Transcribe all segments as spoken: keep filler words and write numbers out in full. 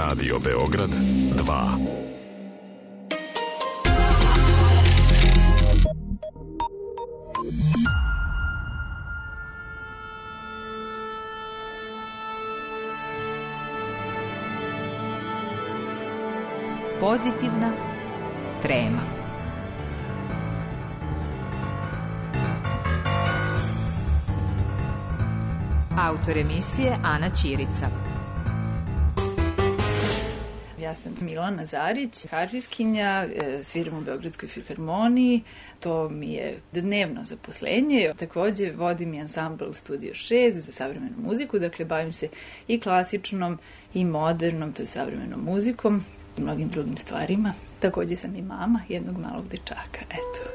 Radio Beograd dva. Pozitivna trema. Autor emisije Ana Ćirica. Ja sam Milana Zarić, harfiskinja, sviram u Beogradskoj filharmoniji, to mi je dnevno zaposlenje. Takođe vodim i ansambl u Studio šest za savremenu muziku, dakle bavim se i klasičnom i modernom, to je savremenom muzikom i mnogim drugim stvarima. Takođe sam i mama jednog malog dečaka, eto.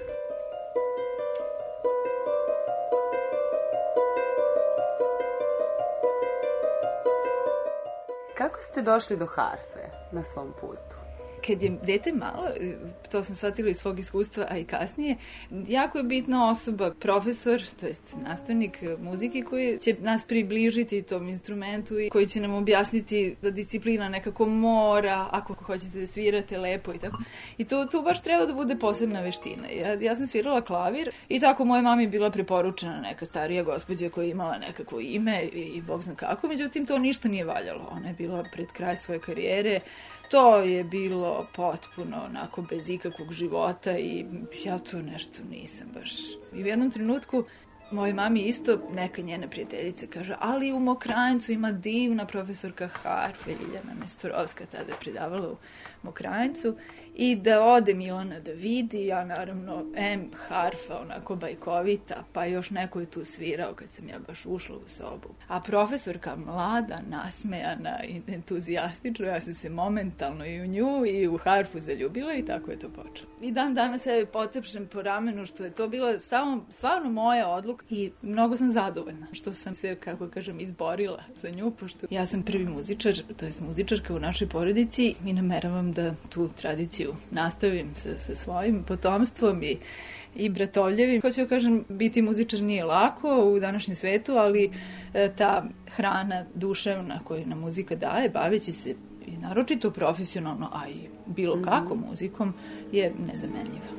Kako ste došli do harfe na svom putu? Kad je dete malo, to sam shvatila iz svog iskustva, a i kasnije, jako je bitna osoba, profesor, to jest nastavnik muzike koji će nas približiti tom instrumentu i koji će nam objasniti da disciplina nekako mora, ako hoćete da svirate lepo i tako. I tu, tu baš treba da bude posebna veština. Ja, ja sam svirala klavir i tako moje mami bila preporučena neka starija gospođa koja je imala nekakvo ime i, i bog zna kako, međutim to ništa nije valjalo. Ona je bila pred kraj svoje karijere. To je bilo potpuno onako bez ikakvog života i ja to nešto nisam baš. I u jednom trenutku mojoj mami isto neka njena prijateljica kaže, ali u Mokranjcu ima divna profesorka harfe, Ljiljana Nestorovska, tada je predavala u Mokranjcu, i da ode Milana da vidi, ja naravno, em, harfa, onako bajkovita, pa još neko je tu svirao kad sam ja baš ušla u sobu. A profesorka mlada, nasmejana i entuzijastična, ja sam se momentalno i u nju i u harfu zaljubila i tako je to počelo. I dan danas ja potepšem po ramenu što je to bila samo, stvarno moja odluka i mnogo sam zadovoljna što sam se, kako kažem, izborila za nju, pošto ja sam prvi muzičar, to je muzičarka u našoj porodici i nameravam da tu tradiciju nastavim sa, sa svojim potomstvom i, i bratovljevim. Hoću da kažem, biti muzičar nije lako u današnjem svetu, ali e, ta hrana duševna koju nam muzika daje, baveći se i naročito profesionalno, a i bilo mm-hmm. kako muzikom, je nezamenljiva.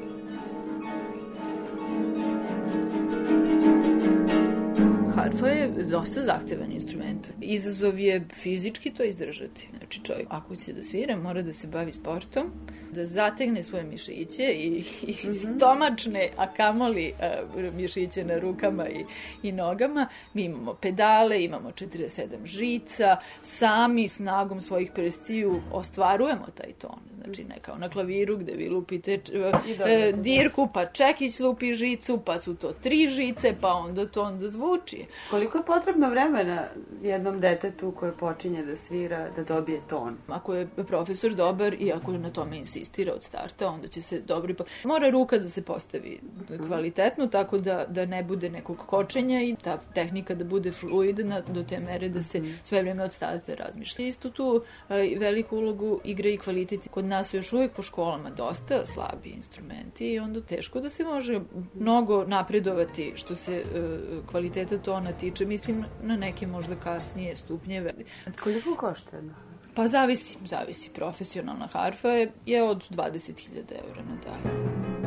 Harfa je dosta zahtevan instrument. Izazov je fizički to izdržati. Znači čovjek ako će da svira mora da se bavi sportom, da zategne svoje mišiće i, i stomačne, a kamoli uh, mišiće na rukama i, i nogama. Mi imamo pedale, imamo četrdeset sedam žica, sami snagom svojih prstiju ostvarujemo taj ton. Znači ne kao na klaviru gde vi lupite uh, dirku, pa čekić lupi žicu, pa su to tri žice, pa onda to onda zvuči. Koliko je potrebno vremena jednom detetu koje počinje da svira da dobije ton? Ako je profesor dobar i ako na tome insistira od starta, onda će se dobro... Mora ruka da se postavi kvalitetno, tako da, da ne bude nekog kočenja i ta tehnika da bude fluidna do te mere da se sve vreme od starta razmišlja. Isto tu veliku ulogu igra i kvalitet. Kod nas su još uvijek po školama dosta slabi instrumenti i onda teško da se može mnogo napredovati što se kvaliteta tona tiče. Mislim na neke možda kasnije stupnjeve. Koliko košta? Pa zavisi, zavisi. Profesionalna harfa je, je od dvadeset hiljada eura na dalje.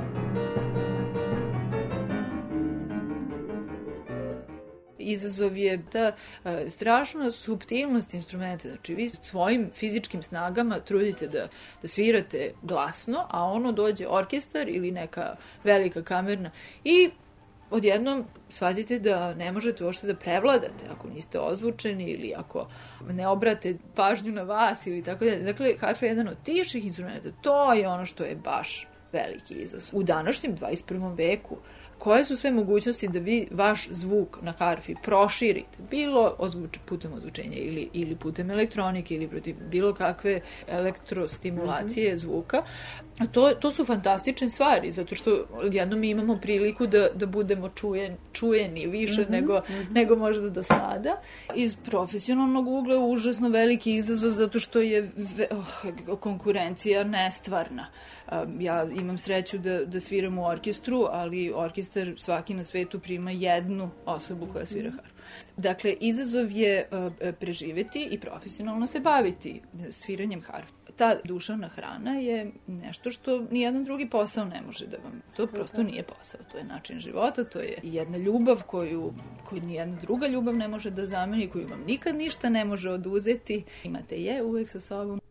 Izazov je ta e, strašna suptilnost instrumenta. Znači vi svojim fizičkim snagama trudite da, da svirate glasno, a ono dođe orkestar ili neka velika kamerna i odjednom shvatite da ne možete uopšte da prevladate ako niste ozvučeni ili ako ne obrate pažnju na vas ili tako dalje. Dakle, harfa je jedan od teških instrumenta. To je ono što je baš veliki izazov. U današnjem dvadeset prvom veku koje su sve mogućnosti da vi vaš zvuk na harfi proširite, bilo ozvuč, putem ozvučenja ili, ili putem elektronike ili protiv bilo kakve elektrostimulacije mm-hmm. zvuka. To, to su fantastične stvari, zato što jednom mi imamo priliku da, da budemo čujen, čujeni više mm-hmm. nego, mm-hmm. nego možda do sada. Iz profesionalnog ugla je užasno veliki izazov zato što je ve, oh, konkurencija nestvarna. Ja imam sreću da, da sviram u orkestru, ali orkestar orkestar svaki na svetu prima jednu osobu koja svira harfu. Dakle, izazov je uh, preživeti i profesionalno se baviti sviranjem harfe. Ta duševna hrana je nešto što nijedan drugi posao ne može da vam... To prosto nije posao, to je način života, to je jedna ljubav koju, koju nijedna druga ljubav ne može da zameni, koju vam nikad ništa ne može oduzeti. Imate je uvek sa sobom.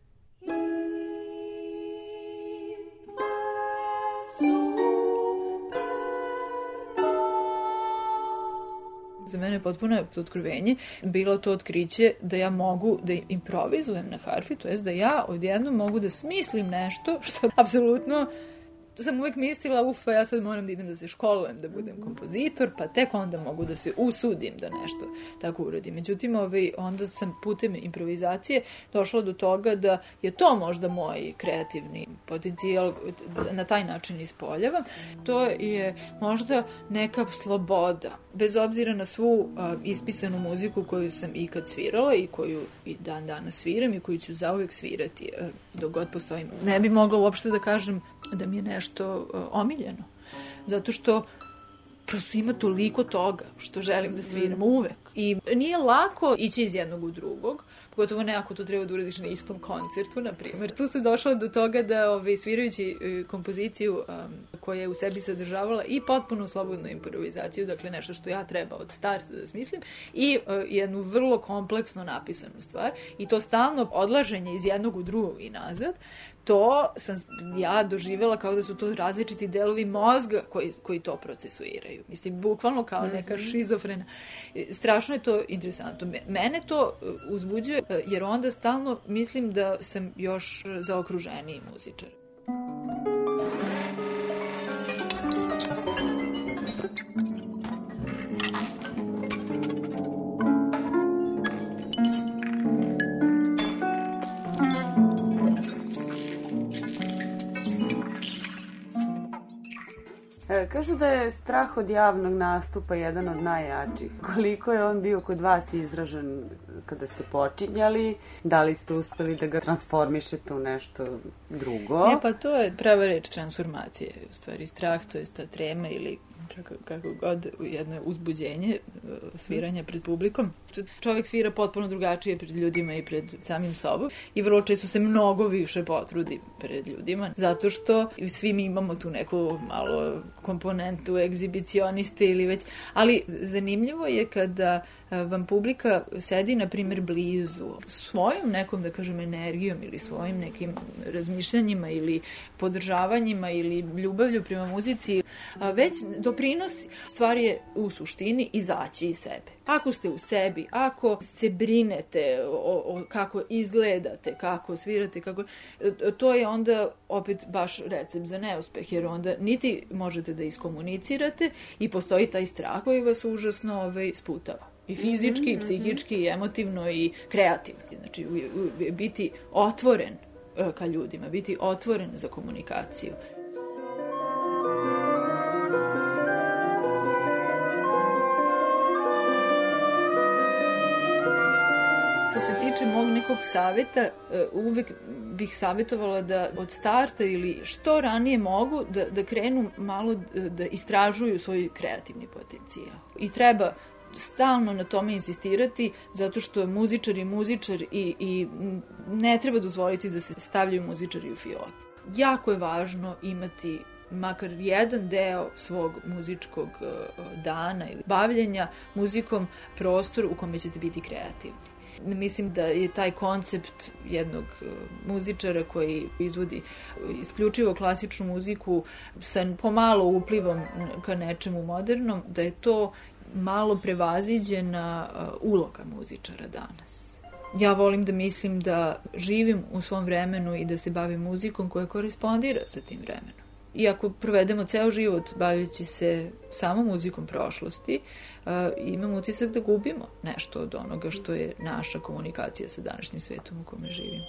Za mene je potpuno otkrivenje bilo to otkriće da ja mogu da improvizujem na harfi, to jest da ja odjednom mogu da smislim nešto što apsolutno sam uvek mislila, uf, pa ja sad moram da idem da se školujem, da budem kompozitor, pa tek onda mogu da se usudim da nešto tako uradim. Međutim, ovaj, onda sam putem improvizacije došla do toga da je to možda moj kreativni potencijal, na taj način ispoljavam. To je možda neka sloboda, bez obzira na svu uh, ispisanu muziku koju sam ikad svirala i koju i dan danas sviram i koju ću zauvek svirati uh, dok god postojim. Ne bi mogla uopšte da kažem da mi je nešto uh, omiljeno. Zato što prosto ima toliko toga što želim da sviram uvek. I nije lako ići iz jednog u drugog, pogotovo ne ako to treba da uradiš na istom koncertu, na primjer. Tu se došla do toga da ove, svirajući e, kompoziciju um, koja je u sebi sadržavala i potpuno slobodnu improvizaciju, dakle nešto što ja treba od starta da smislim, i e, jednu vrlo kompleksno napisanu stvar, i to stalno odlaženje iz jednog u drugog i nazad, to sam ja doživjela kao da su to različiti delovi mozga koji, koji to procesuiraju. Mislim, bukvalno kao neka šizofrena. Strašno je to interesantno. Mene to uzbuđuje jer onda stalno mislim da sam još zaokruženiji muzičar. Kažu da je strah od javnog nastupa jedan od najjačih. Koliko je on bio kod vas izražen kada ste počinjali? Da li ste uspeli da ga transformišete u nešto drugo? E pa to je prava reč transformacije. U stvari strah, to je ta trema ili kako god, jedno uzbuđenje sviranja pred publikom. Čovjek svira potpuno drugačije pred ljudima i pred samim sobom i vrlo često se mnogo više potrudi pred ljudima, zato što svi mi imamo tu neku malo komponentu egzibicioniste ili već, ali zanimljivo je kada vam publika sedi, na primjer, blizu svojom nekom, da kažem, energijom ili svojim nekim razmišljanjima ili podržavanjima ili ljubavlju prema muzici, već doprinosi. Stvar je u suštini izaći iz sebe. Ako ste u sebi, ako se brinete o, o kako izgledate, kako svirate, kako, to je onda opet baš recept za neuspeh, jer onda niti možete da iskomunicirate i postoji taj strah koji vas užasno ovaj, sputava. I fizički, i psihički, i emotivno, i kreativno. Znači, u, u, biti otvoren ka ljudima, biti otvoren za komunikaciju. Što se tiče mog nekog savjeta, uvek bih savjetovala da od starta ili što ranije mogu da, da krenu malo da istražuju svoj kreativni potencijal. I treba stalno na tome insistirati, zato što muzičar je muzičar i, i ne treba dozvoliti da se stavljaju muzičari u fioke. Jako je važno imati makar jedan deo svog muzičkog dana ili bavljenja muzikom prostor u kome ćete biti kreativni. Mislim da je taj koncept jednog muzičara koji izvodi isključivo klasičnu muziku sa pomalo uplivom ka nečemu modernom, da je to malo prevaziđena uloga muzičara danas. Ja volim da mislim da živim u svom vremenu i da se bavim muzikom koja korespondira sa tim vremenom. I ako provedemo ceo život baveći se samo muzikom prošlosti, imam utisak da gubimo nešto od onoga što je naša komunikacija sa današnjim svetom u kome živimo.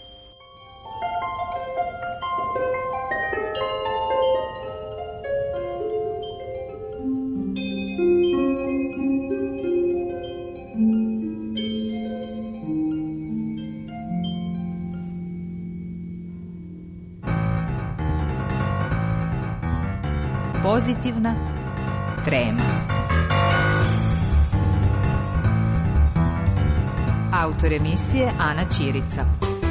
Pozitivna, Trema. Autor emisije Ana Ćirica.